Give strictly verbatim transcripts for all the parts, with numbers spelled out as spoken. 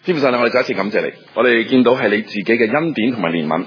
天父上帝，我哋再一次感謝你，我哋見到係你自己嘅恩典同埋憐憫，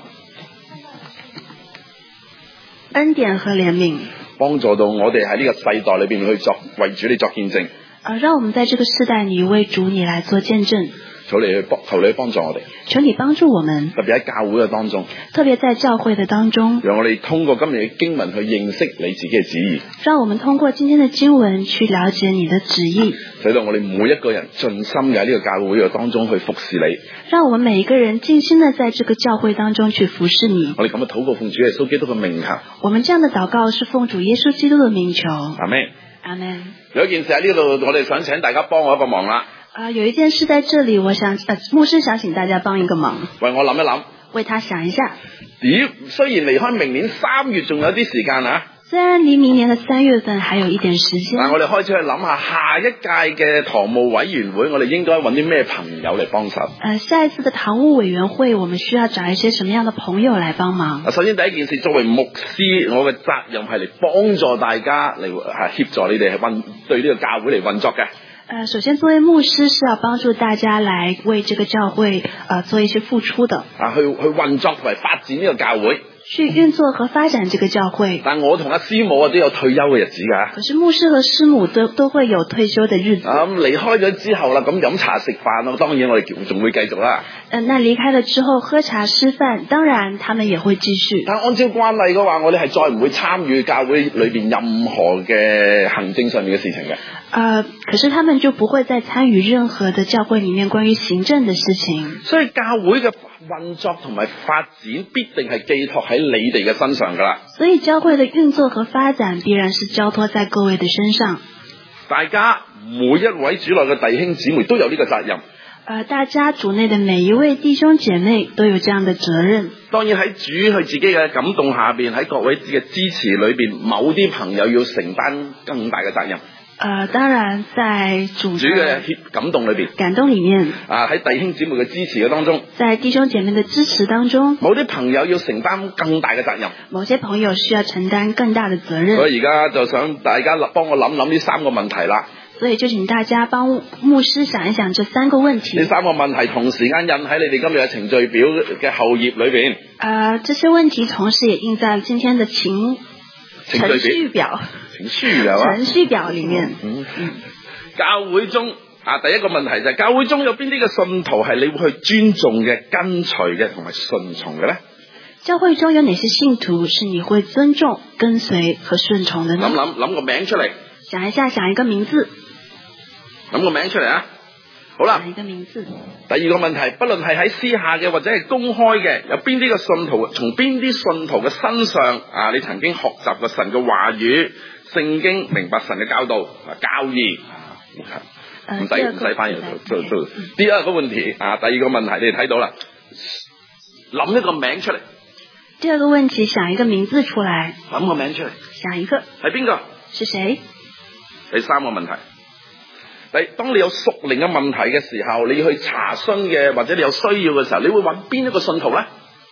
恩典和憐憫幫助到我哋喺呢個世代裏邊去作為主你作見證。 呃，讓我們在這個世代裏為主你來做見證。 求你去幫，求你去幫助我哋， 求你幫助我們， 特別喺教會嘅當中， 特別在教會的當中， 讓我哋通過今日嘅經文去認識你自己嘅旨意， 讓我們通過今天的經文去了解你的旨意， 使到我哋每一個人盡心嘅喺呢個教會嘅當中去服侍你， 讓我們每一個人盡心的在這個教會當中去服侍你。 我哋咁樣禱告奉主耶穌基督嘅名求， 我們這樣的禱告是奉主耶穌基督的名求。 阿們。 阿們。 有一件事喺呢度，我哋想請大家幫我一個忙啦。 啊、呃，有一件事在這裏，我想，呃，牧師想請大家幫一個忙， 為我諗一諗， 為他想一下。 咦，雖然離開明年三月仲有啲時間啊， 雖然離明年的三月份還有一點時間， 但我哋開始去諗下下一屆嘅堂務委員會，我哋應該揾啲咩朋友嚟幫手？ 呃，下一次的堂務委員會，我們需要找一些什麼樣的朋友來幫忙？ 首先第一件事，作為牧師，我嘅責任係嚟幫助大家嚟係協助你哋係運對呢個教會嚟運作嘅。 呃，首先作為牧師是要幫助大家來為這個教會呃做一些付出的。 啊，去去運作同埋發展呢個教會。 去運作和發展這個教會。 但我同阿師母啊都有退休嘅日子㗎。 可是牧師和師母都都會有退休的日子。 咁離開咗之後啦，咁飲茶食飯咯，當然我哋仲會繼續啦。 呃，那離開了之後喝茶吃飯，當然他們也會繼續。 但按照慣例嘅話，我哋係再唔會參與教會裏邊任何嘅行政上面嘅事情嘅。 呃，可是他們就不會再參與任何的教會裏面關於行政的事情。 所以教會嘅運作同埋發展必定係寄託喺你哋嘅身上噶啦。 所以教會的運作和發展必然是交託在各位的身上。 大家每一位主內嘅弟兄姊妹都有呢個責任。 呃，大家主內的每一位弟兄姐妹都有這樣的責任。 當然喺主佢自己嘅感動下邊，喺各位嘅支持裏邊，某啲朋友要承擔更大嘅責任。 呃，當然在主主嘅感動裏邊， 感動裏面啊，喺弟兄姊妹嘅支持嘅當中， 在弟兄姐妹的支持當中， 某啲朋友要承擔更大嘅責任， 某些朋友需要承擔更大的責任。 所以而家就想大家幫我諗諗呢三個問題啦。 所以就請大家幫牧師想一想這三個問題。 呢三個問題同時間印喺你哋今日嘅程序表嘅後頁裏邊。 呃，這些問題同時也印在今天的情程序表。 程序表啊。程序表裏面。 嗯嗯。教會中啊，第一個問題就係、是、教會中有邊啲嘅信徒係你會去尊重嘅、跟隨嘅同埋順從嘅咧？ 教會中有哪些信徒是你會尊重、跟隨和順從的呢？ 諗諗諗個名出嚟。 想一下，想一個名字。 諗個名出嚟啊！好啦， 想一個名字。第二個問題，不論係喺私下嘅或者係公開嘅，有邊啲嘅信徒，從邊啲信徒嘅身上啊，你曾經學習過神嘅話語、聖經，明白神嘅教導、教義。唔使唔使翻譯做做做。第二個問題啊，第二個問題你哋睇到啦，諗一個名出嚟。 第二個問題，想一個名字出嚟。 諗個名出嚟。 想一個。係邊個？ 是誰？ 第三個問題。第，當你有屬靈嘅問題嘅時候，你去查詢嘅或者你有需要嘅時候，你會揾邊一個信徒咧？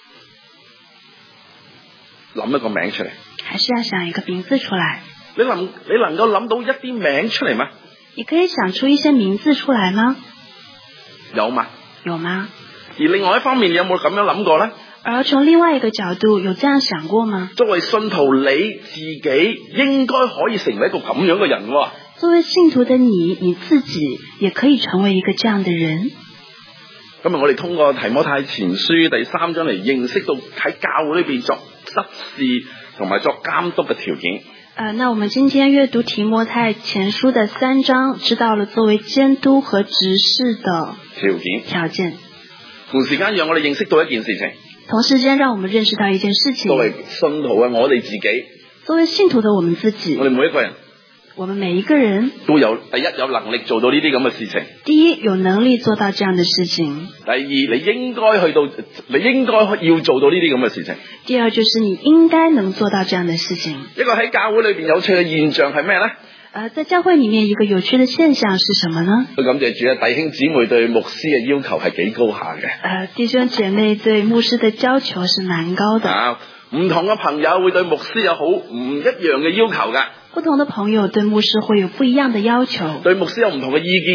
諗一個名出嚟。 還是要想一個名字出來。 你能你能夠諗到一啲名出嚟嗎？ 你可以想出一些名字出來嗎？ 有嗎？ 有嗎？ 而另外一方面，你有冇咁樣諗過咧？ 而從另外一個角度，有這樣想過嗎？ 作為信徒，你自己應該可以成為一個咁樣嘅人喎。 作為信徒的你，你自己也可以成為一個這樣的人。 今日我哋通過提摩太前書第三章嚟認識到喺教會裏邊作執事同埋作監督嘅條件。 呃，那我們今天閱讀提摩太前書的三章，知道了作為監督和執事的條件。 條件。 同時間讓我哋認識到一件事情。同時間讓我們認識到一件事情。 作為信徒嘅我哋自己。 作為信徒的我們自己。 我哋每一個人。 我們每一個人都有第一有能力做到呢啲咁嘅事情。 第一有能力做到這樣的事情。 第二你應該去到，你應該要做到呢啲咁嘅事情。 第二就是你應該能做到這樣的事情。 一個喺教會裏邊有趣嘅現象係咩呢？ 呃，在教會裏面一個有趣的現象是什麼呢？ 感謝主啊，弟兄姊妹對牧師嘅要求係幾高下嘅。 呃，弟兄姐妹對牧師的要求是蠻高的。 啊，唔同嘅朋友會對牧師有好唔一樣嘅要求㗎。 不同的朋友對牧師會有不一樣的要求， 對牧師有唔同嘅意見嘅。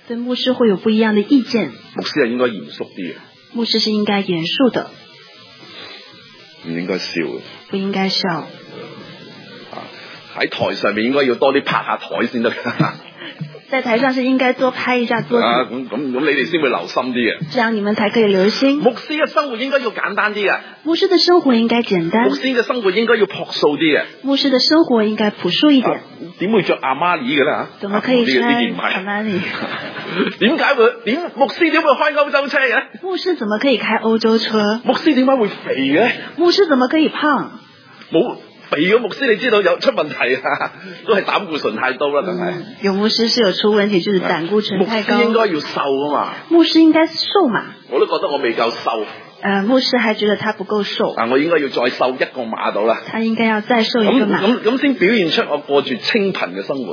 所以牧師會有不一樣的意見。 牧師係應該嚴肅啲嘅， 牧師是應該嚴肅的， 唔應該笑嘅。 不應該笑。 啊，喺台上面應該要多啲拍下台先得。 在台上是應該多拍一下桌子。 啊，咁咁咁，你哋先會留心啲嘅。 這樣你們才可以留心。 牧師嘅生活應該要簡單啲嘅。 牧師的生活應該簡單。 牧師嘅生活應該要樸素啲嘅。 牧師的生活應該樸素一點。 點、啊、會着阿瑪尼嘅咧？ 怎麼可以穿阿瑪尼？ 點解會點牧師點會開歐洲車嘅？ 牧師怎麼可以開歐洲車？ 牧師點解會肥嘅？ 牧師怎麼可以胖？ 冇。肥嘅牧師你知道有出問題啊，都係膽固醇太高啦，梗係、嗯。 有牧師是有出問題，就是膽固醇太高。 牧師應該要瘦啊嘛。牧師應該瘦嘛。 我都覺得我未夠瘦。 呃，牧師還覺得他不夠瘦。 啊，我應該要再瘦一個碼到啦。 他應該要再瘦一個碼。 咁咁先表現出我過住清貧嘅生活。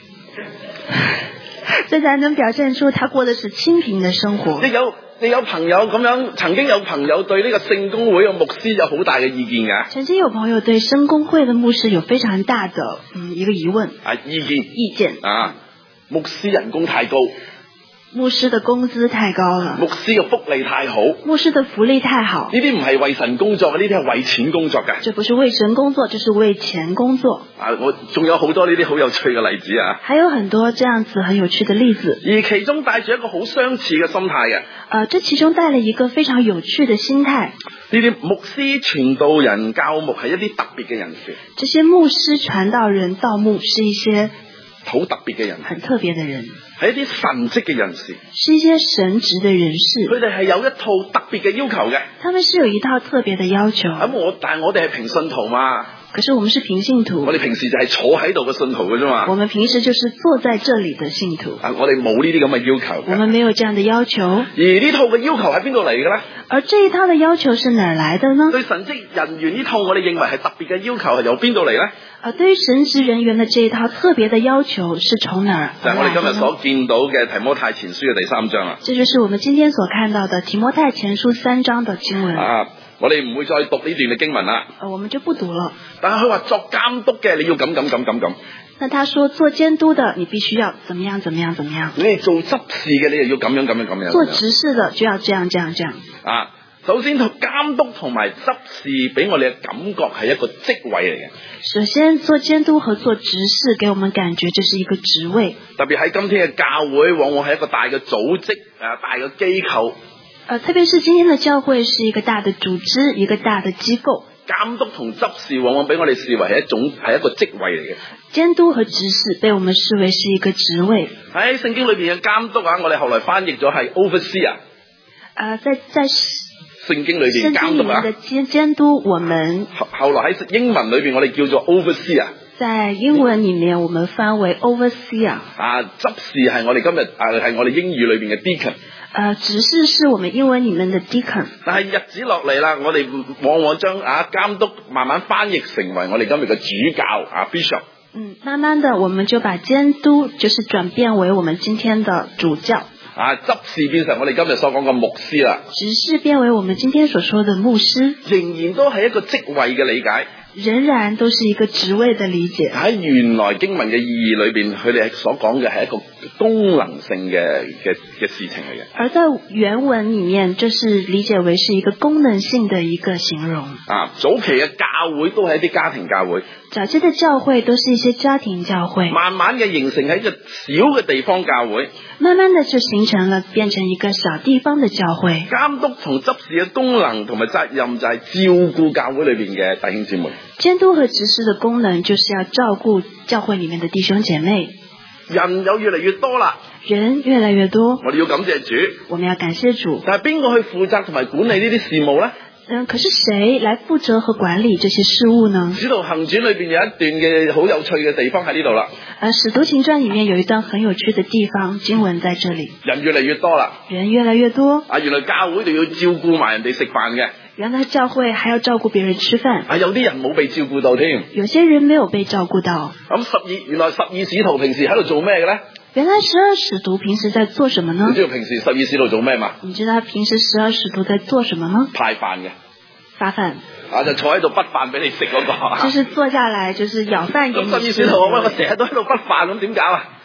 這才能表現出他過的是清貧的生活。 你有你有朋友咁樣，曾經有朋友對呢個聖公會嘅牧師有好大嘅意見㗎。 曾經有朋友對聖公會的牧師有非常大的嗯一個疑問。 啊，意見意見啊，牧師人工太高。 牧師的工資太高了， 牧師嘅福利太好， 牧師的福利太好， 呢啲唔係為神工作嘅，呢啲係為錢工作嘅。 這不是為神工作，這是為錢工作。 啊，我仲有好多呢啲好有趣嘅例子啊， 還有很多這樣子很有趣的例子， 而其中帶住一個好相似嘅心態嘅。 呃，這其中帶了一個非常有趣的心態。 呢啲牧師、傳道人、教牧係一啲特別嘅人士。 這些牧師、傳道人、道牧是一些好特別嘅人， 很特別的人， 係一啲神職嘅人士， 是一些神職的人士。 佢哋係有一套特別嘅要求嘅。 他們是有一套特別的要求。 咁我但係我哋係平信徒嘛。 可是我們是平信徒。 我哋平時就係坐喺度嘅信徒嘅啫嘛。 我們平時就是坐在這裏的信徒。 啊，我哋冇呢啲咁嘅要求。 我們沒有這樣的要求。 而呢套嘅要求喺邊度嚟嘅咧？ 而這一套的要求是哪兒來的呢？ 對神職人員呢套我哋認為係特別嘅要求係由邊度嚟咧？ 啊，對於神職人員的這一套特別的要求是從哪兒？ 就係我哋今日所見到嘅提摩太前書嘅第三章啊。 這就是我們今天所看到的提摩太前書三章的經文。 啊，我哋唔會再讀呢段嘅經文啦。 啊，我們就不讀了。 但係佢話作監督嘅你要咁咁咁咁咁。 那他說做監督的你必須要怎麼樣怎麼樣怎麼樣。 你哋做執事嘅你又要咁樣咁樣咁樣。 做執事的就要這樣這樣這樣。 啊。首先，監督同埋執事俾我哋嘅感覺係一個職位嚟嘅。 首先，做監督和做執事給我們感覺這是一個職位。 特別喺今天嘅教會，往往係一個大嘅組織，誒，大嘅機構。 呃，特別是今天的教會是一個大的組織，一個大的機構。 監督同執事往往俾我哋視為係一種係一個職位嚟嘅。 監督和執事被我們視為是一個職位。 喺聖經裏邊嘅監督啊，我哋後來翻譯咗係 overseer。 呃，在在。 聖經裏邊監督啊， 監監督我們。 後後來喺英文裏邊，我哋叫做 overseer。 在英文裏面，我們翻為 overseer。 啊，執事係我哋今日啊係我哋英語裏邊嘅 deacon。 呃，執事是我們英文裏面的 deacon。 但係日子落嚟啦，我哋往往將啊監督慢慢翻譯成為我哋今日嘅主教啊 bishop。 嗯，慢慢的我們就把監督就是轉變為我們今天的主教。 啊，執事變成我哋今日所講嘅牧師啦。 執事變為我們今天所說的牧師。 仍然都係一個職位嘅理解。 仍然都是一個職位的理解。 喺原來經文嘅意義裏邊，佢哋所講嘅係一個功能性嘅嘅嘅事情嚟嘅。 而在原文裏面，這是理解為是一個功能性的一個形容。 啊，早期嘅教會都係一啲家庭教會。 早期的教會都是一些家庭教會。 慢慢嘅形成喺一個小嘅地方教會。 慢慢的就形成了變成一個小地方的教會。 監督同執事嘅功能同埋責任就係照顧教會裏邊嘅弟兄姊妹。 監督和執事的功能就是要照顧教會裏面的弟兄姐妹。 人有越嚟越多啦， 人越來越多， 我哋要感謝主， 我們要感謝主。 但係邊個去負責同埋管理呢啲事務呢？ 嗯，可是誰來負責和管理這些事務呢？ 使徒行傳裏邊有一段嘅好有趣嘅地方喺呢度啦。 呃，使徒行傳裏面有一段很有趣的地方，經文在這裏。 人越嚟越多啦， 人越來越多。 啊，原來教會就要照顧埋人哋食飯嘅。 原來教會還要照顧別人吃飯。 啊，有啲人冇被照顧到添。 有些人沒有被照顧到。 咁十二，原來十二使徒平時喺度做咩嘅咧？ 原來十二使徒平時在做什麼呢？ 你知道平時十二使徒做咩嘛？ 你知道平時十二使徒在做什麼呢？ 派飯嘅。 發飯。 啊，就坐喺度滗飯俾你食嗰個。 就是坐下來，就是舀飯給你吃。 咁十二使徒話：喂，我成日都喺度滗飯，咁點搞啊？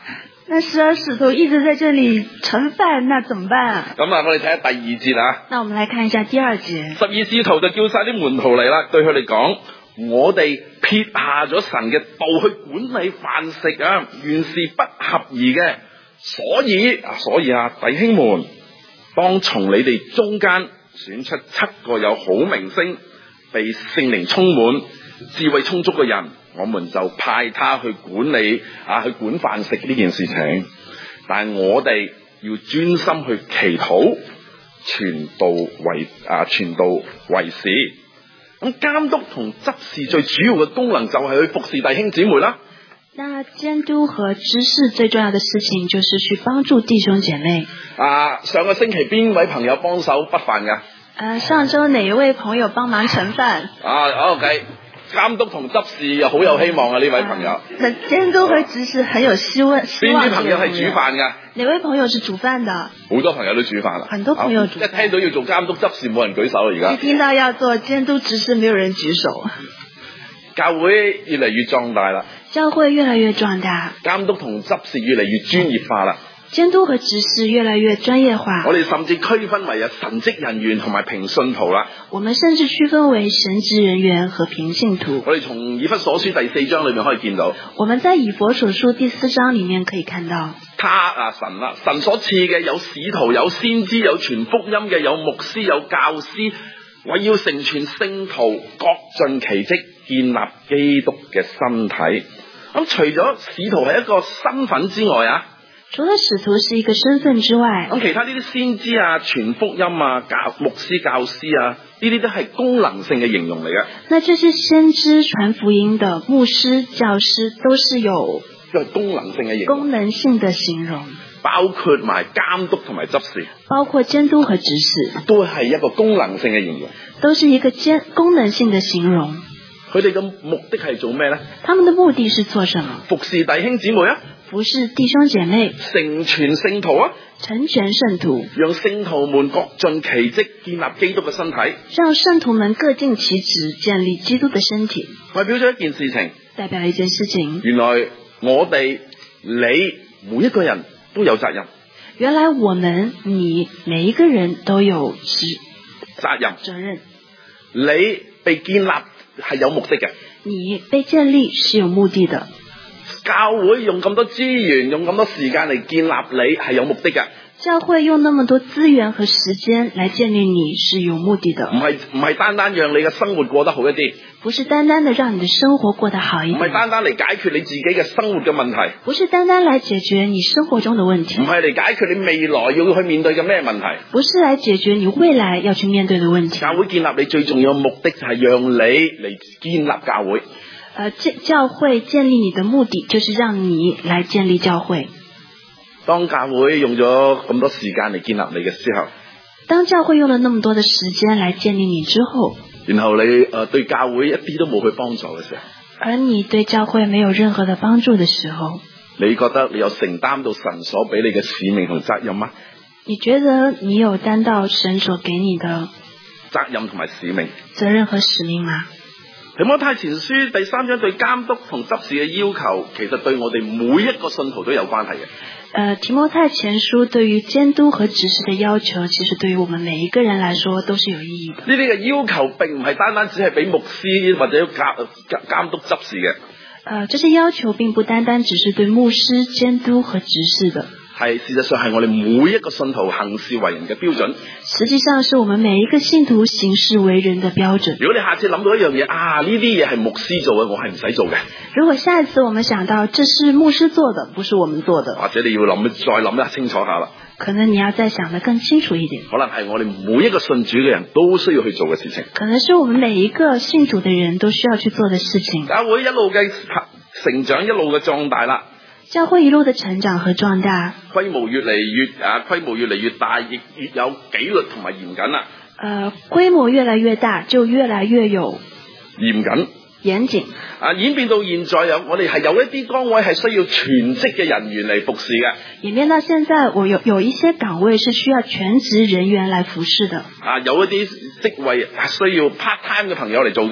那十二使徒一直在这里盛飯，那怎麼辦啊？ 咁啊，我哋睇下第二節啊。 那我們來看一下第二節。 十二使徒就叫晒啲門徒嚟啦，對佢哋講：我哋撇下咗神嘅道去管理飯食啊，原是不合宜嘅。所以啊，所以啊，弟兄們，當從你哋中間選出七個有好名聲、被聖靈充滿、智慧充足嘅人，我們就派他去管理啊，去管飯食呢件事情。但係我哋要專心去祈禱、傳道為啊傳道為事。咁監督同執事最主要嘅功能就係去服侍弟兄姊妹啦。 那監督和執事最重要的事情就是去幫助弟兄姐妹。 啊，上個星期邊位朋友幫手畢飯㗎？ 呃，上周哪一位朋友幫忙盛飯？ 啊 ，OK， 監督同執事又好有希望啊！呢位朋友。 那監督和執事很有希望。 邊啲朋友係煮飯㗎？ 哪位朋友是煮飯的？ 好多朋友都煮飯啦。 很多朋友煮飯。 一聽到要做監督執事，冇人舉手啦而家。 一聽到要做監督執事，沒有人舉手。 教會越嚟越壯大啦。 教會越來越壯大。 監督同執事越嚟越專業化啦。 監督和執事越來越專業化。 我哋甚至區分為有神職人員同埋平信徒啦。 我們甚至區分為神職人員和平信徒。 我哋從以弗所書第四章裏面可以見到。 我們在以弗所書第四章裏面可以看到。 他啊神啦，神所賜嘅有使徒、有先知、有傳福音嘅、有牧師、有教師，為要成全聖徒，各盡其職，建立基督嘅身體。咁除咗使徒係一個身份之外啊， 除了使徒是一個身份之外， 咁其他呢啲先知啊、傳福音啊、教牧師、教師啊，呢啲都係功能性嘅形容嚟嘅。 那這些先知、傳福音的牧師、教師都是有都係功能性嘅形容。 功能性的形容， 包括埋監督同埋執事， 包括監督和執事， 都係一個功能性嘅形容， 都是一個兼功能性的形容。 佢哋嘅目的係做咩呢？ 他們的目的是做什麼？ 服侍弟兄姊妹啊， 服侍弟兄姐妹， 成全聖徒啊， 成全聖徒， 讓聖徒們各盡其職，建立基督嘅身體。 讓聖徒們各盡其職，建立基督的身體。 代表咗一件事情， 代表了一件事情。 原來我哋你每一個人都有責任。 原來我們你每一個人都有職責任責任。 你被建立係有目的嘅， 你被建立是有目的的。 教會用咁多資源，用咁多時間嚟建立你係有目的嘅。 教會用那麼多資源和時間來建立你是有目的的， 唔係唔係單單讓你嘅生活過得好一啲， 不是單單的讓你的生活過得好一點， 唔係單單嚟解決你自己嘅生活嘅問題， 不是單單來解決你生活中的問題， 唔係嚟解決你未來要去面對嘅咩問題， 不是來解決你未來要去面對的問題。 教會建立你最重要嘅目的就係讓你嚟建立教會。 呃，教會建立你的目的就是讓你來建立教會。 當教會用咗咁多時間嚟建立你嘅時候， 當教會用了那麼多的時間來建立你之後， 然後你誒、呃、對教會一啲都冇去幫助嘅時候， 而你對教會沒有任何的幫助的時候， 你覺得你有承擔到神所俾你嘅使命同責任嗎？ 你覺得你有擔到神所給你的責任同埋使命？ 責任和使命嗎？ 提摩太前書第三章對監督同執事嘅要求，其實對我哋每一個信徒都有關係嘅。 呃，提摩太前書對於監督和執事的要求，其實對於我們每一個人來說都是有意義的。 呢啲嘅要求並唔係單單只係俾牧師或者監監督執事嘅。 呃，這些要求並不單單只是對牧師、監督和執事的。係事實上係我哋每一個信徒行事為人嘅標準。 實際上是我們每一個信徒行事為人的標準。 如果你下次諗到一樣嘢啊，呢啲嘢係牧師做嘅，我係唔使做嘅。 如果下一次我們想到這是牧師做的，不是我們做的， 或者你要諗再諗得清楚下啦。 可能你要再想得更清楚一點。 可能係我哋每一個信主嘅人都需要去做嘅事情。 可能是我們每一個信主的人都需要去做的事情。 教會一路嘅成長，一路嘅壯大啦。 教會一路的成長和壯大， 規模越嚟越啊，規模越嚟越大，亦越有紀律同埋嚴謹啦。 呃，規模越來越大，就越來越有嚴謹、 嚴謹。 啊，演變到現在有我哋係有一啲崗位係需要全職嘅人員嚟服侍嘅。 演變到現在，我有有一些崗位是需要全職人員來服侍的。 啊，有一啲職位係需要 part time 嘅朋友嚟做嘅。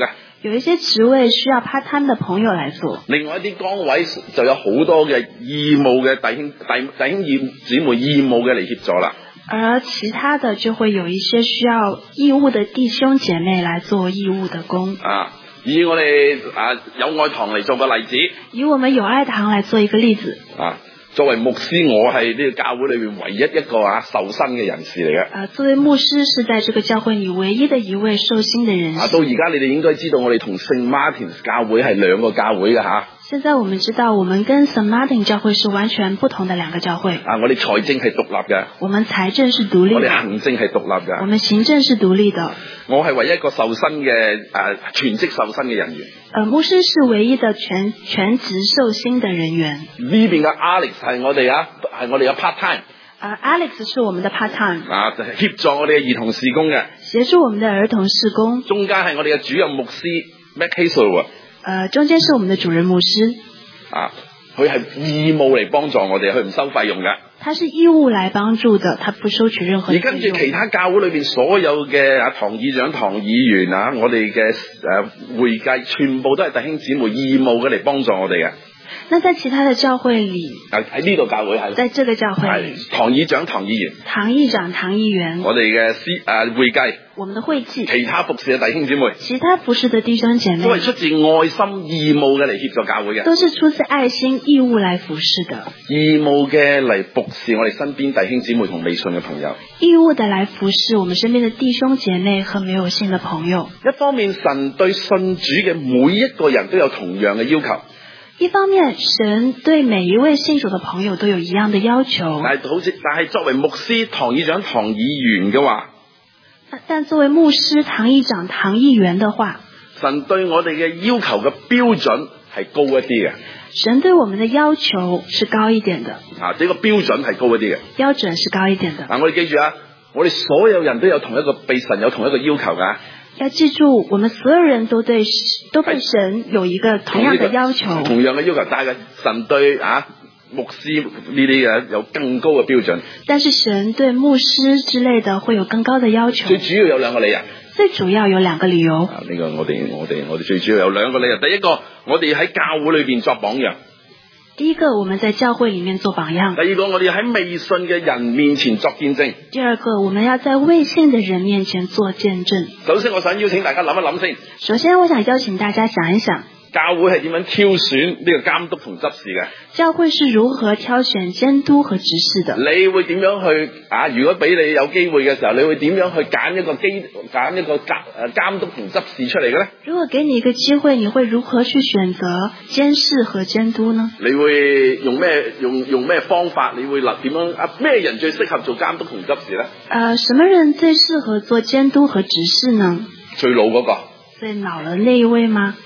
有一些職位需要 part time 的朋友來做， 另外一啲崗位就有好多嘅義務嘅弟兄弟弟兄義姊妹義務嘅嚟協助啦。 而其他的就會有一些需要義務的弟兄姐妹來做義務的工。 啊，以我哋啊友愛堂嚟做個例子， 以我們友愛堂來做一個例子。 啊，作為牧師，我係呢個教會裏面唯一一個啊受薪嘅人士嚟嘅。 啊，作為牧師是在這個教會裏唯一的一位受薪的人士。 啊，到而家你哋應該知道我哋同聖馬丁教會係兩個教會嘅吓。 現在我們知道，我們跟 Saint Martin 教會是完全不同的兩個教會。 啊，我哋財政係獨立嘅。 我們財政是獨立的。 我哋行政係獨立嘅。 我們行政是獨立的。 我係唯一一個受薪嘅誒全職受薪嘅人員。 呃，牧師是唯一的全全職受薪的人員。 呢邊嘅 Alex 係我哋啊，係我哋嘅 part time。 啊 ，Alex 是我們的 part time。 啊，就係協助我哋嘅兒童事工嘅。 協助我們的兒童事工。 中間係我哋嘅主任牧師 Matt Hazel。 呃，中間是我們的主任牧師。 啊，佢係義務嚟幫助我哋，佢唔收費用嘅。 他是義務來幫助的，他不收取任何費用。 而跟住其他教會裏邊所有嘅啊堂議長、堂議員啊，我哋嘅誒會計，全部都係弟兄姊妹義務嘅嚟幫助我哋嘅。 那在其他的教會裏， 喺呢度教會係， 在這個教會裏， 堂議長、堂議員， 堂議長、堂議員， 我哋嘅司誒會計， 我們的會計， 其他服侍嘅弟兄姊妹， 其他服侍的弟兄姐妹， 都係出自愛心義務嘅嚟協助教會嘅， 都是出自愛心義務來服侍的， 義務嘅嚟服侍我哋身邊弟兄姊妹同未信嘅朋友， 義務的來服侍我們身邊的弟兄姐妹和沒有信的朋友。 一方面，神對信主嘅每一個人都有同樣嘅要求。 一方面，神對每一位信主的朋友都有一樣的要求。 但係好似，但係作為牧師、堂議長、堂議員嘅話， 但作為牧師、堂議長、堂議員的話， 神對我哋嘅要求嘅標準係高一啲嘅。 神對我們的要求是高一點的。 啊，這個標準係高一啲嘅。 標準是高一點的。 嗱，我哋記住啊，我哋所有人都有同一個被神有同一個要求噶。 要記住，我們所有人都對都被神有一個同樣的要求， 同樣嘅要求，但係神對啊牧師呢啲嘅有更高嘅標準。但是神對牧師之類的會有更高的要求。最主要有兩個理由。 最主要有兩個理由。 啊，呢個我哋我哋我哋最主要有兩個理由。第一個，我哋喺教會裏邊作榜樣。 第一個，我們在教會裏面做榜樣。 第二個，我哋喺未信嘅人面前作見證。 第二個，我們要在未信的人面前做見證。 首先，我想邀請大家諗一諗先。 首先，我想邀請大家想一想， 教會係點樣挑選呢個監督同執事嘅？教會是如何挑選監督和執事的？你會點樣去啊？如果俾你有機會嘅時候，你會點樣去揀一個基揀一個監誒監督同執事出嚟嘅咧？如果給你一個機會，你會如何去選擇監事和監督呢？你會用咩用用咩方法？你會立點樣啊？咩人最適合做監督同執事咧？誒，什麼人最適合做監督和執事呢？最老嗰個。最老的那一位嗎？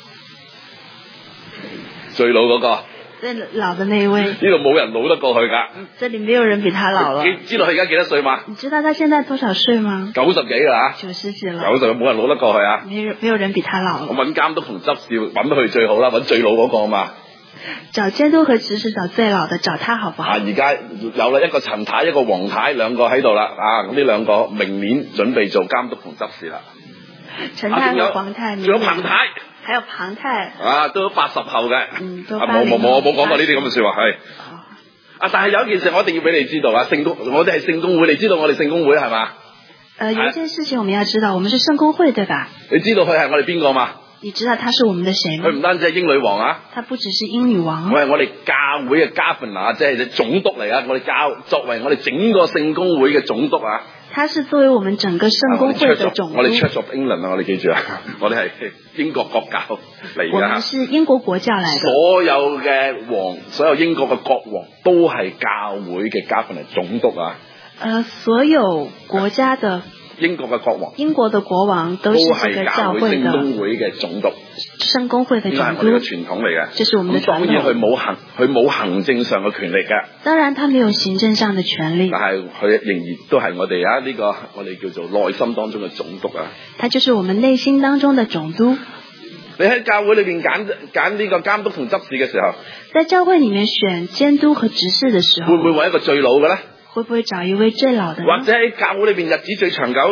最老嗰個。最老的那一位。呢度冇人老得過去噶。這裏沒有人比他老了。你知道佢而家幾多歲嗎？你知道他現在多少歲嗎？九十幾啦吓。九十幾了。九十冇人老得過去啊。沒有沒有人比他老了。我揾監督同執事揾佢最好啦，揾最老嗰個啊嘛。找監督和執事找最老的，找他好不好？啊，而家有啦，一個陳太一個黃太兩個喺度啦，啊，咁呢兩個明年準備做監督同執事啦。陳太和黃太。仲有彭太。還有龐太啊，都八十後嘅，嗯，都冇冇冇冇講過呢啲咁嘅說話係。啊，但係有一件事我一定要俾你知道啊，聖公我哋係聖公會，你知道我哋聖公會係嘛？呃，有一件事情我們要知道，我們是聖公會對吧？你知道佢係我哋邊個嘛？你知道他是我們的誰嗎？佢唔單止係英女王啊，他不只是英女王，我係我哋教會嘅 governor，即係總督嚟啊！我哋教作為我哋整個聖公會嘅總督啊。他是作為我們整個聖公會的總督。我哋 Church of England 啊，我哋記住啊，我哋係英國國教嚟噶。我們是英國國教嚟嘅。所有嘅王，所有英國嘅國王都係教會嘅 governor 總督啊。誒，所有國家的英國嘅國王，英國的國王都是這個教會的聖公會嘅總督。聖公會嘅總督，呢個係我哋嘅傳統嚟嘅。這是我們的傳統。當然佢冇行，佢冇行政上嘅權力嘅。當然，他沒有行政上的權力。但係佢仍然都係我哋啊呢個我哋叫做內心當中嘅總督啊。他就是我們內心當中的總督。你喺教會裏邊揀揀呢個監督同執事嘅時候，在教會裏面選監督和執事嘅時候，會唔會揾一個最老嘅咧？會不會找一位最老的？或者喺教會裏邊日子最長久嘅咧？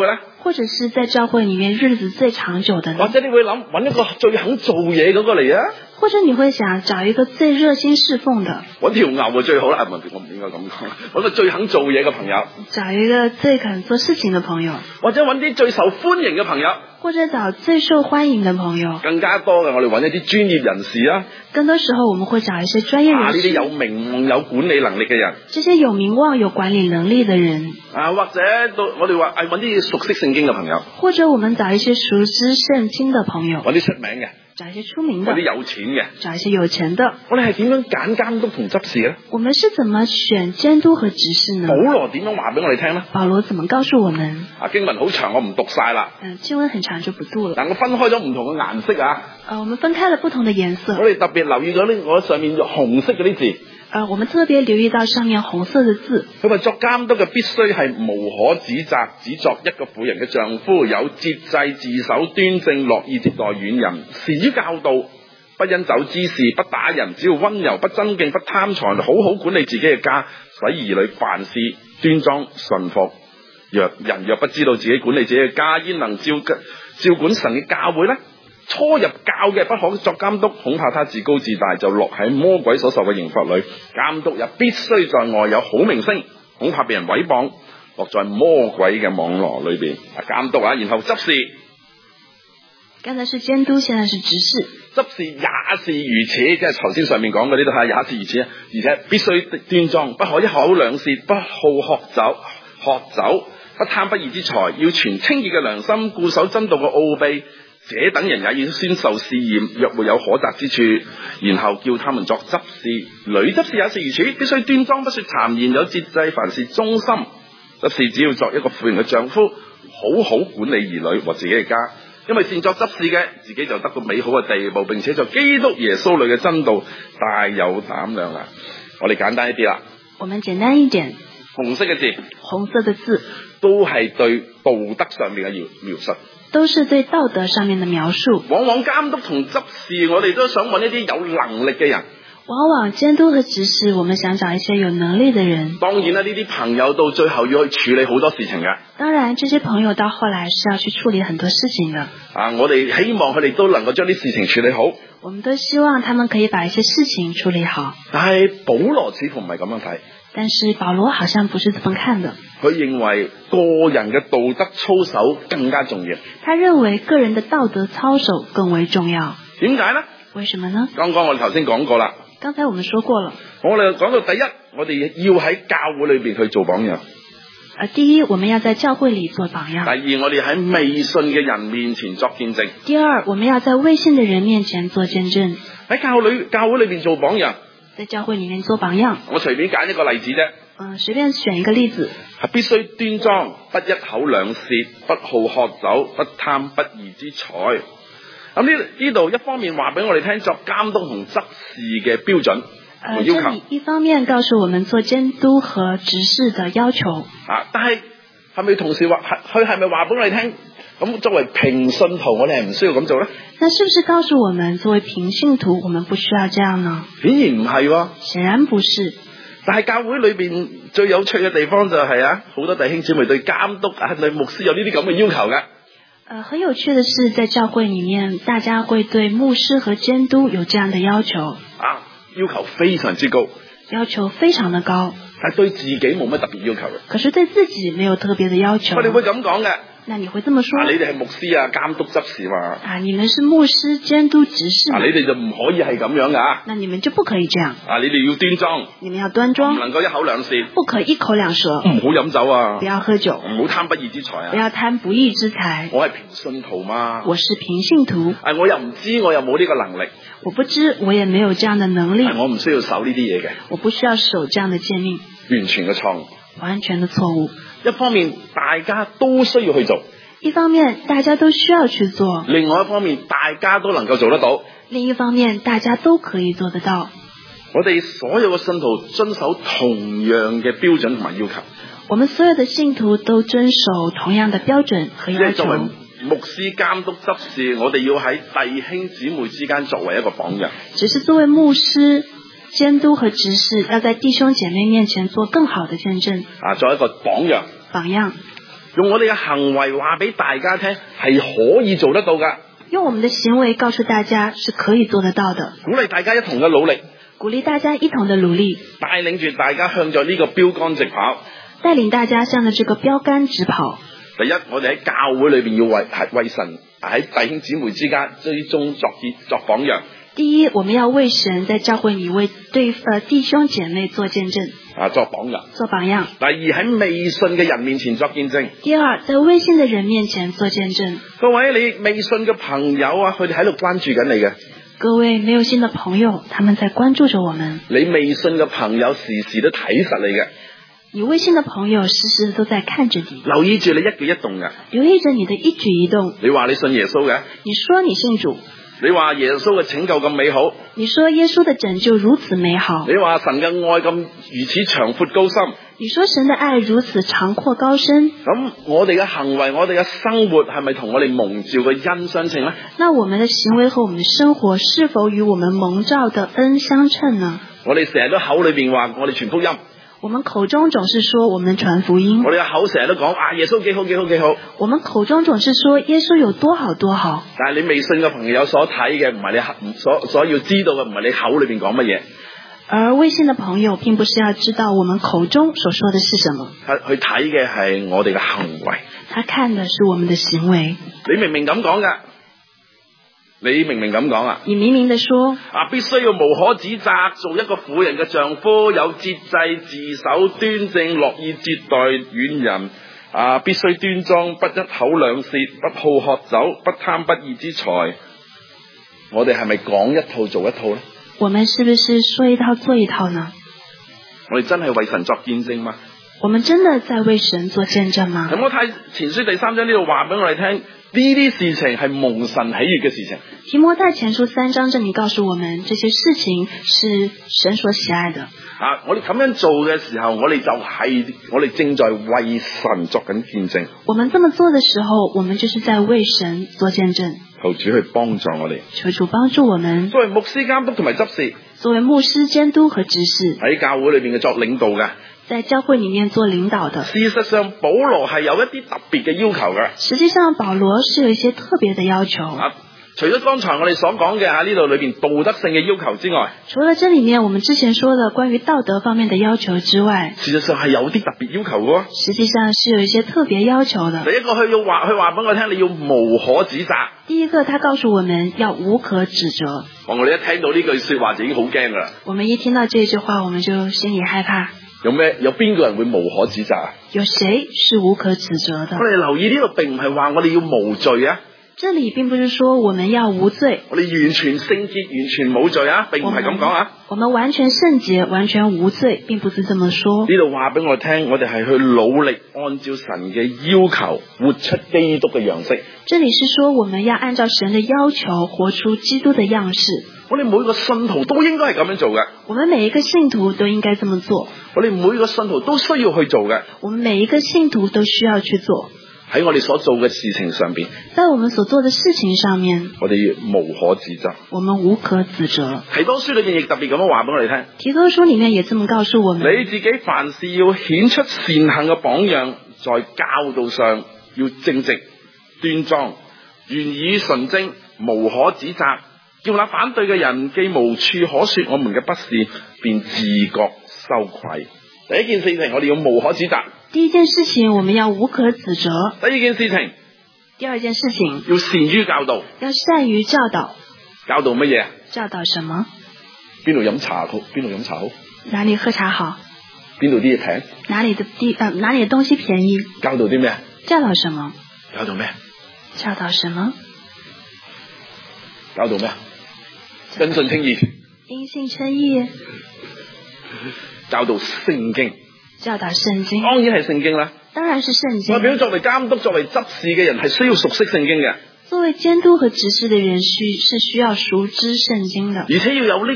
或者是在教會裡面日子最長久的呢？ 或者你會諗揾一個最肯做嘢嗰個嚟啊？ 或者你會想找一個最熱心侍奉的？ 揾條牛就最好啦，唔係我唔應該咁講，揾個最肯做嘢嘅朋友， 找一個最肯做事情的朋友， 或者揾啲最受歡迎嘅朋友， 或者找最受歡迎的朋友。 更加多嘅我哋揾一啲專業人士啊。 更多時候我們會找一些專業啊！ 人士， 呢啲有名望有管理能力嘅人， 這些有名望有管理能力的人， 啊，或者到我哋話係揾啲熟悉聖經嘅朋友， 或者我們找一些熟知聖經的朋友， 揾啲出名嘅， 找一些出名的， 揾啲有錢嘅， 找一些有錢的。 我哋係點樣揀監督同執事咧？ 我們是怎麼選監督和執事呢？ 保羅點樣話俾我哋聽咧？ 保羅怎麼告訴我們？ 啊，經文好長，我唔讀晒啦。 嗯，經文很長就不讀了。 但我分開咗唔同嘅顏色啊。 呃，我們分開了不同的顏色。 我哋特別留意咗呢，我上面紅色嗰啲字。 呃，我們特別留意到上面紅色的字。 佢話作監督嘅必須係無可指責，只作一個婦人嘅丈夫，有節制、自守、端正，樂意接待遠人，善於教導，不因酒滋事，不打人，只要溫柔，不爭競，不貪財，好好管理自己嘅家，使兒女凡事端莊順服。若人若不知道自己管理自己嘅家，焉能照照管神嘅教會呢？初入教嘅不可作監督，恐怕他自高自大，就落喺魔鬼所受嘅刑罰裏。監督也必須在外有好名聲，恐怕被人毀謗，落在魔鬼嘅網羅裏邊。啊，監督啊，然後執事。 剛才是監督，現在是執事。執事也是如此，即係頭先上面講嗰啲都係也是如此，而且必須端莊，不可一口兩舌，不好喝酒，喝酒不貪不義之財，要存清潔嘅良心，固守真道嘅奧秘。這等人也要先受試驗，若沒有可責之處，然後叫他們作執事。女執事也是如此，必須端莊，不說讒言，有節制，凡事忠心。執事只要作一個婦人嘅丈夫，好好管理兒女和自己嘅家，因為善作執事嘅，自己就得到美好嘅地步，並且在基督耶穌裏嘅真道大有膽量啦。我哋簡單一啲啦， 我們簡單一點， 紅色嘅字， 紅色的字都係對道德上面嘅描述， 都是對道德上面的描述。 往往監督同執事，我哋都想揾一啲有能力嘅人。 往往監督和執事，我們想找一些有能力的人。 當然啦，呢啲朋友到最後要去處理好多事情嘅。 當然，這些朋友到後來是要去處理很多事情的。 啊，我哋希望佢哋都能夠將啲事情處理好。 我們都希望他們可以把一些事情處理好。 但係保羅似乎唔係咁樣睇。 但是保羅好像不是這麼看的。 佢認為個人嘅道德操守更加重要。 他認為個人的道德操守更為重要。 點解呢？ 為什麼呢？ 剛剛我哋頭先講過啦。 剛才我們說過了。 我哋講到第一，我哋要喺教會裏邊去做榜樣。 呃，第一，我們要在教會裏做榜樣。 第二，我哋喺未信嘅人面前作見證。 第二，我們要在未信的人面前做見證。 喺教會教會裏邊做榜樣。 在教會裏面做榜樣。 我隨便揀一個例子啫。 嗯、呃，隨便選一個例子。 係必須端莊，不一口兩舌，不好喝酒，不貪不義之財。咁呢呢度一方面話俾我哋聽作監督同執事嘅標準同要求。 呃、一方面告訴我們做監督和執事的要求。 啊，但係係咪同時話佢係咪話俾我哋聽？咁作為平信徒，我哋係唔需要咁做咧？ 那是不是告訴我們作為平信徒，我們不需要這樣呢？ 顯然唔係喎。 顯然不是。 但係教會裏邊最有趣嘅地方就係、是、啊，好多弟兄姊妹對監督啊、對牧師有呢啲咁嘅要求嘅。 呃，很有趣的是，在教會裏面，大家會對牧師和監督有這樣的要求。 啊，要求非常之高。 要求非常的高。 但係對自己冇乜特別要求嘅。 可是對自己沒有特別的要求。 我哋會咁講嘅。 那你會這麼說？ 啊，你哋係牧師啊，監督執事嘛？ 啊，你們是牧師、監督、執事。 啊，你哋就唔可以係咁樣噶、啊。 那你們就不可以這樣。 啊，你哋要端莊。 你們要端莊。 唔能夠一口兩舌。 不可一口兩舌。 唔好飲酒啊。 不要喝酒。 唔好貪不義之財啊。 不要貪不義之財。 我係平信徒嘛。 我是平信徒。 啊，我又唔知，我又冇呢個能力。 我不知，我也沒有這樣的能力。 啊、我唔需要守呢啲嘢嘅。 我不需要守這樣的誡命。 完全嘅錯誤。 完全的錯誤。 一方面，大家都需要去做。 一方面大家都需要去做， 另外一方面大家都能夠做得到， 另一方面大家都可以做得到。 我哋所有嘅信徒遵守同樣嘅標準同埋要求。 我們所有的信徒都遵守同樣的標準和要求。 即係作為牧師、監督、執事，我哋要喺弟兄姊妹之間作為一個榜樣。 只是作為牧師、監督和執事，要在弟兄姐妹面前做更好的見證。 啊，作為一個榜樣。 榜樣。 用我哋嘅行為話俾大家聽，係可以做得到噶。 用我們的行為告訴大家是可以做得到的， 鼓勵大家一同嘅努力， 鼓勵大家一同的努力， 帶領住大家向著呢個標杆直跑。 帶領大家向着這個標杆直跑。 第一，我哋喺教會裏邊要為係為神喺弟兄姊妹之間追蹤作結作榜樣。 第一，我們要為神在教會裏為對呃弟兄姐妹做見證， 啊，作榜樣， 做榜樣。 第二，喺未信嘅人面前作見證。 第二，在未信的人面前做見證。 各位，你未信嘅朋友啊，佢哋喺度關注緊你嘅。 各位沒有信的朋友，他們在關注着我們。 你未信嘅朋友時時都睇實你嘅。 你未信的朋友時時都在看着你， 留意住你一舉一動嘅。 留意着你的一舉一動。 你話你信耶穌嘅？ 你說你信主。 你話耶穌嘅拯救咁美好？ 你說耶穌的拯救如此美好。 你話神嘅愛咁如此長闊高深？ 你說神的愛如此長闊高深。 咁我哋嘅行為，我哋嘅生活係咪同我哋蒙召嘅恩相稱呢？ 那我們的行為和我們的生活是否與我們蒙召的恩相稱呢？ 我哋成日都口裏邊話我哋傳福音， 我們口中總是說我們傳福音。 我哋嘅口成日都講啊耶穌幾好幾好幾好。 我們口中總是說耶穌有多好多好。 但係你未信嘅朋友所睇嘅唔係你所所要知道嘅，唔係你口裏邊講乜嘢。 而未信的朋友並不是要知道我們口中所說的是什麼， 去睇嘅係我哋嘅行為。 他看的是我們的行為。 你明明咁講噶，你明明咁講啊？ 你明明的說啊，必須要無可指責，做一個婦人嘅丈夫，有節制，自守端正，樂意接待遠人。啊，必須端莊，不一口兩舌，不好喝酒，不貪不義之財。我哋係咪講一套做一套呢？ 我們是不是說一套做一套呢？ 我哋真係為神作見證嗎？ 我們真的在為神做見證嗎？ 提摩太前書第三章呢度話俾我哋聽，呢啲事情係蒙神喜悅嘅事情。 提摩太前書三章這裡告訴我們，這些事情是神所喜愛的。 啊，我哋咁樣做嘅時候，我哋就係、是、我哋正在為神作緊見證。 我們這麼做的時候，我們就是在為神做見證。 求主去幫助我哋， 求主幫助我們。 作為牧師監督同埋執事， 作為牧師監督和執事，喺教會裏邊嘅作領導嘅， 在教會裡面做領導的。 事實上，保羅係有一啲特別嘅要求嘅。 實際上，保羅是有一些特別的要求。 啊，除咗剛才我哋所講嘅喺呢度裏邊道德性嘅要求之外， 除了這裡面我們之前說的關於道德方面的要求之外， 事實上係有啲特別要求嘅。 實際上是有一些特別要求的。 第一個佢要話，佢話俾我聽，你要無可指責。 第一個，他告訴我們要無可指責。 我哋一聽到呢句說話就已經好驚噶啦。 我們一聽到這句話，我們就心裡害怕。 有咩？有邊個人會無可指責啊？ 有誰是無可指責的？ 我哋留意呢度並唔係話我哋要無罪啊。 這裡並不是說我們要無罪， 我哋完全聖潔，完全冇罪啊，並唔係咁講啊。 我們完全聖潔，完全無罪，並不是這麼說。 呢度話俾我聽，我哋係去努力按照神嘅要求，活出基督嘅樣式。 這裡是說我們要按照神的要求，活出基督的樣式。 我哋每個信徒都應該係咁樣做嘅。 我們每一個信徒都應該這麼做。 我哋每個信徒都需要去做嘅。 我們每一個信徒都需要去做。 喺我哋所做嘅事情上邊， 在我們所做的事情上面， 我哋無可指責， 我們無可指責。 提多書裏面亦特別咁樣話俾我哋聽。 提多書裏面也這麼告訴我們， 你自己凡事要顯出善行嘅榜樣，在教導上要正直端莊，言語純正，無可指責，叫那反對嘅人既無處可說我們嘅不是，便自覺羞愧。第一件事情，我哋要無可指責。 第一件事情，我們要無可指責。 第二件事情， 第二件事情， 要善於教導。 要善於教導。 教導乜嘢？ 教導什麼？ 邊度飲茶好？邊度飲茶好？ 哪裡喝茶好？ 邊度啲嘢平？ 哪裡的地呃，哪裡的東西便宜？ 教導啲咩？ 教導什麼？ 教導咩？ 教導什麼？ 教導咩？因信稱義。 因信稱義。 教導聖經。 教導聖經。 當然係聖經啦。 當然是聖經。 代表作為監督、作為執事嘅人係需要熟悉聖經嘅。 作為監督和執事的人需是需要熟知聖經的， 而且要有呢個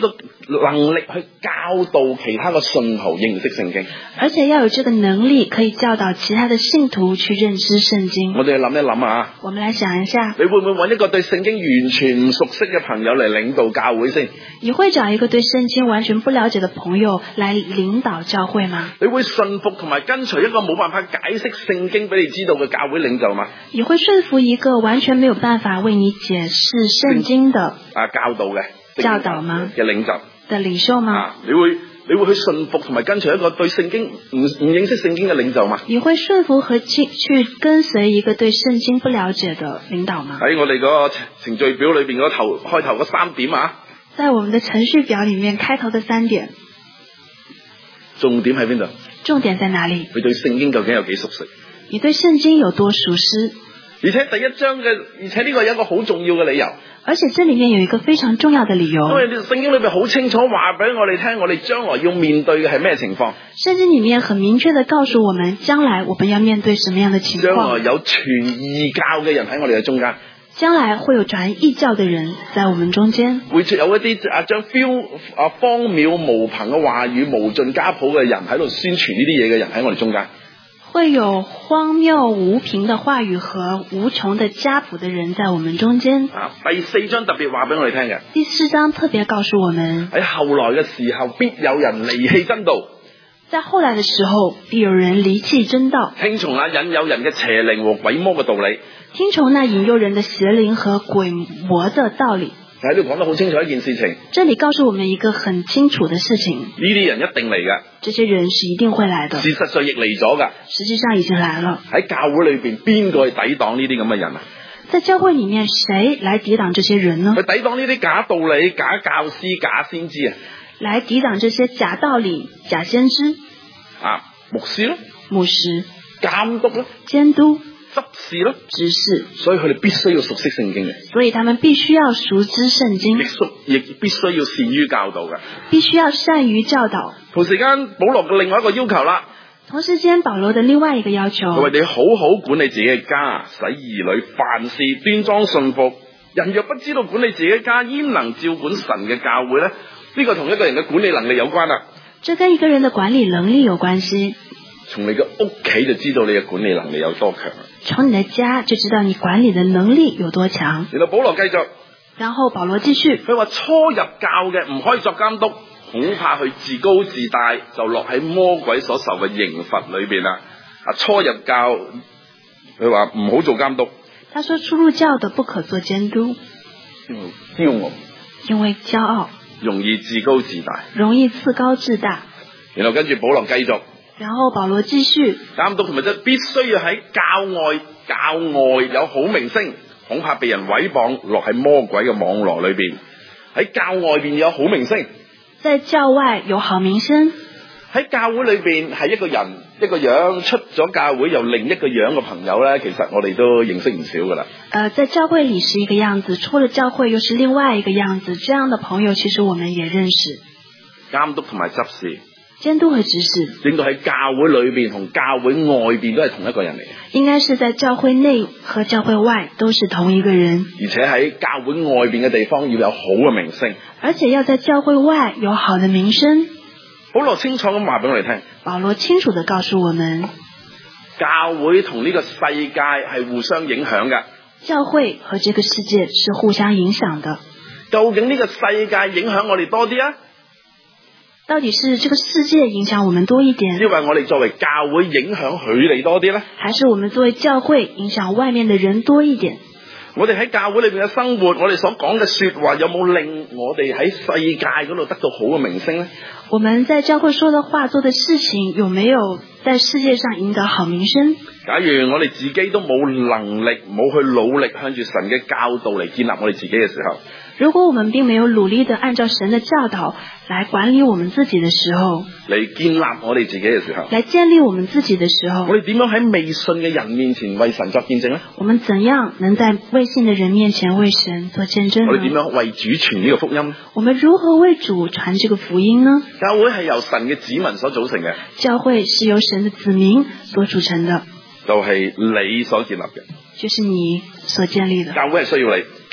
能力去教導其他嘅信徒認識聖經。 而且要有這個能力，可以教導其他的信徒去認知聖經。 我哋諗一諗啊， 我們來想一下， 你會唔會揾一個對聖經完全唔熟悉嘅朋友嚟領導教會先？ 你會找一個對聖經完全不了解的朋友來領導教會嗎？ 你會順服同埋跟隨一個冇辦法解釋聖經俾你知道嘅教會領袖嗎？ 你會順服一個完全沒有辦法為你解釋聖經的啊教導嘅教導嗎？ 嘅領袖的領袖嗎？ 啊，你會你會去順服同埋跟隨一個對聖經唔唔認識聖經嘅領袖嗎？ 你會順服和去去跟隨一個對聖經不了解的領導嗎？ 喺我哋嗰個程序表裏邊嗰頭開頭嗰三點啊， 在我們的程序表裏面開頭的三點， 重點喺邊度？ 重點在哪裏？ 佢對聖經究竟有幾熟悉？ 你對聖經有多熟悉？ 而且第一章嘅，而且呢個有一個好重要嘅理由。 而且這裏面有一個非常重要的理由， 因為聖經裏面好清楚話俾我哋聽，我哋將來要面對嘅係咩情況？ 聖經裏面很明確地告訴我們，將來我們要面對什麼樣的情況？ 將來有傳異教嘅人喺我哋嘅中間， 將來會有傳異教的人在我們中間， 會有一啲啊將標啊荒謬無憑嘅話語無盡家譜嘅人喺度宣傳呢啲嘢嘅人喺我哋中間。 會有荒謬無憑的話語和無窮的家譜的人在我們中間。 啊，第四章特別話俾我哋聽嘅。 第四章特別告訴我們， 喺後來嘅時候，必有人離棄真道。 在後來的時候，必有人離棄真道， 聽從那引誘人嘅邪靈和鬼魔嘅道理。 聽從那引誘人的邪靈和鬼魔的道理。 喺度講得好清楚一件事情， 這裏告訴我們一個很清楚的事情， 呢啲人一定嚟嘅， 這些人是一定會來的， 事實上亦嚟咗噶， 實際上已經來了。 喺教會裏邊，邊個去抵擋呢啲咁嘅人啊？ 在教會裏面，誰來抵擋這些人呢？ 去抵擋呢啲假道理、假教師、假先知啊？ 來抵擋這些假道理、假先知啊，牧師咯， 牧師、 監督咯， 監督、 執事咯， 執事， 所以佢哋必須要熟悉聖經嘅， 所以他們必須要熟知聖經， 亦屬亦必須要善於教導嘅， 必須要善於教導。 同時間，保羅嘅另外一個要求啦， 同時間保羅的另外一個要求， 佢話你好好管理自己嘅家，使兒女凡事端莊順服。人若不知道管理自己嘅家，焉能照管神嘅教會呢？呢個同一個人嘅管理能力有關啦。 這跟一個人的管理能力有關係。 從你嘅屋企就知道你嘅管理能力有多強。 從你的家就知道你管理的能力有多強。 然後保羅繼續， 然後保羅繼續，佢話初入教嘅唔可以作監督，恐怕佢自高自大，就落喺魔鬼所受嘅刑罰裏邊啦。啊，初入教，佢話唔好做監督。 他說初入教的不可做監督， 驕傲， 因為驕傲， 容易自高自大， 容易自高自大。 然後跟住保羅繼續。 然後保羅繼續， 監督同埋即必須要喺教外教外有好名聲，恐怕被人毀謗，落喺魔鬼嘅網絡裏邊。喺教外邊有好名聲， 在教外有好名聲。 喺教會裏邊係一個人一個樣，出咗教會又另一個樣嘅朋友咧，其實我哋都認識唔少噶啦。 呃，在教會裏是一個樣子，出了教會又是另外一個樣子，這樣的朋友其實我們也認識。 監督同埋執事。 監督和執事， 應該喺教會裏邊同教會外邊都係同一個人嚟嘅。 應該是在教會內和教會外都是同一個人。 而且喺教會外邊嘅地方要有好嘅名聲。 而且要在教會外有好的名聲。 保羅清楚咁話俾我哋聽。 保羅清楚地告訴我們， 教會同呢個世界係互相影響嘅。 教會和這個世界是互相影響的。 究竟呢個世界影響我哋多啲啊？ 到底是這個世界影響我們多一點， 因為我哋作為教會影響佢哋多啲呢？ 還是我們作為教會影響外面的人多一點？ 我哋喺教會裏邊嘅生活，我哋所講嘅說話有冇令我哋喺世界嗰度得到好嘅名聲呢？ 我們在教會說的話、做的事情，有沒有在世界上贏得好名聲？ 假如我哋自己都冇能力，冇去努力向住神嘅教導嚟建立我哋自己嘅時候， 如果我們並沒有努力地按照神的教導來管理我們自己的時候， 嚟建立我哋自己嘅時候， 來建立我們自己的時候， 我哋點樣喺未信嘅人面前為神作見證呢？ 我們怎樣能在未信的人面前為神做見證呢？ 我哋點樣為主傳呢個福音？ 我們如何為主傳這個福音呢？ 教會係由神嘅子民所組成嘅。 教會是由神的子民所組成的， 就係你所建立嘅， 就是你所建立的。 教會係需要你，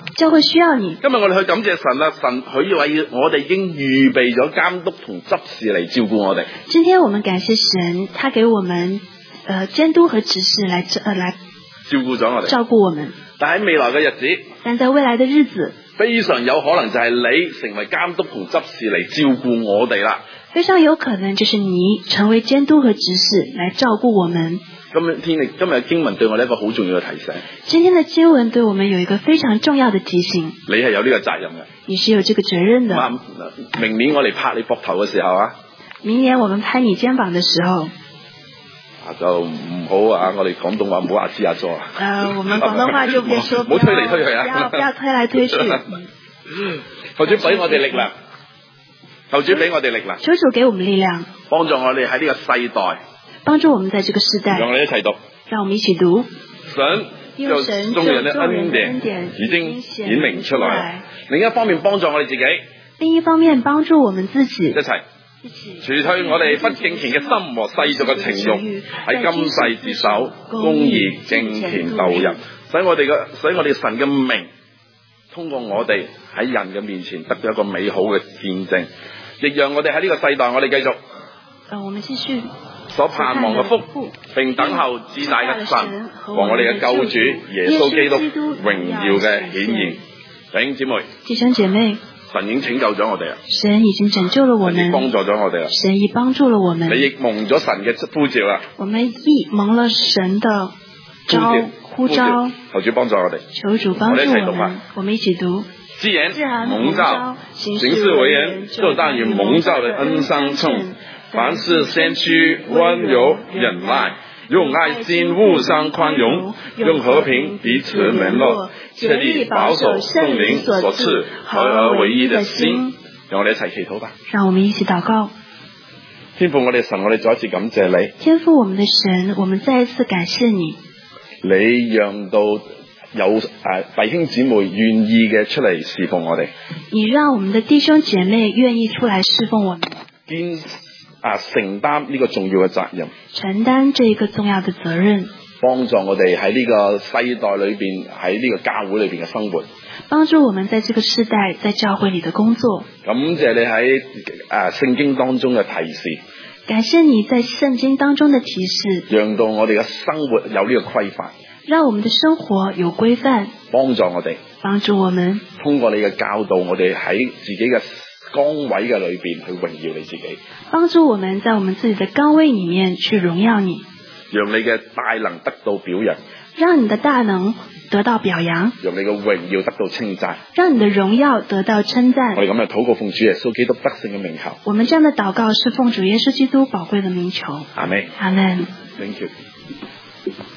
教會需要你。 今日我哋去感謝神啦，神佢為我哋已經預備咗監督同執事嚟照顧我哋。 今天我們感謝神，他給我們呃監督和執事來呃來照顧咗我哋， 照顧我們。 但喺未來嘅日子， 但在未來的日子， 非常有可能就係你成為監督同執事嚟照顧我哋啦。 非常有可能就是你成為監督和執事來照顧我們。 今日天氣今日嘅經文對我哋一個好重要嘅提醒。 今天的經文對我們有一個非常重要的提醒。 你係有呢個責任嘅。 你是有這個責任的。 明年我哋拍你膊頭嘅時候啊， 明年我們拍你肩膀的時候， 就唔好啊！我哋廣東話唔好阿支阿佐啊。 呃，我們廣東話就別說， 唔好推嚟推去啊！ 不要不要推來推去。 求主俾我哋力量，求主俾我哋力量。 求主給我們力量， 幫助我哋喺呢個世代， 幫助我們在這個世代。 讓我哋一齊讀， 讓我們一起讀。 神就眾人的恩典已經顯明出來。另一方面幫助我哋自己， 另一方面幫助我們自己。 一齊。除去我哋不敬虔嘅心和世俗嘅情慾，喺今世自守，公義敬虔度人，使我哋嘅使我哋神嘅名通過我哋喺人嘅面前得到一個美好嘅見證，亦讓我哋喺呢個世代我哋繼續， 呃，我們繼續所盼望嘅福，並等候至大嘅神和我哋嘅救主耶穌基督榮耀嘅顯現。弟兄姊妹， 弟兄姐妹， 神已經拯救咗我哋啊！ 神已經拯救了我們， 幫助咗我哋啊！ 神已幫助了我們， 你亦蒙咗神嘅呼召啊！ 我們亦蒙了神的招呼召。 求主幫助我哋， 求主幫助我們，我們一起讀。 既然蒙召，行事為人就當與蒙召的恩相稱，凡事謙虛溫柔忍耐，用愛心互相寬容，用和平彼此聯絡，切力保守聖靈所賜合而為一的心。讓我哋一齊祈禱吧。 讓我們一起禱告。 天父我哋神，我哋再一次感謝你。 天父我們的神，我們再一次感謝你。 你讓到有誒弟兄姊妹願意嘅出嚟侍奉我哋。你讓我們的弟兄姐妹願意出來侍奉我們。 堅啊承擔呢個重要嘅責任。 承擔這個重要的責任。 幫助我哋喺呢個世代裏邊，喺呢個教會裏邊嘅生活。 幫助我們在這個世代，在教會裏的工作。 感謝你喺誒聖經當中嘅提示。 感謝你在聖經當中的提示。讓到我哋嘅生活有呢個規範。 讓我們的生活有規範。 幫助我哋。 幫助我們。 通過你嘅教導，我哋喺自己嘅崗位嘅裏邊去榮耀你自己。 幫助我們在我們自己的崗位裏面去榮耀你。 讓你嘅大能得到表揚。 讓你的大能得到表揚。 讓你嘅榮耀得到稱讚。 讓你的榮耀得到稱讚。 我哋咁樣禱告奉主耶穌基督得勝嘅名求。 我們這樣的禱告是奉主耶穌基督寶貴的名求。 阿們。 阿們。 Thank you。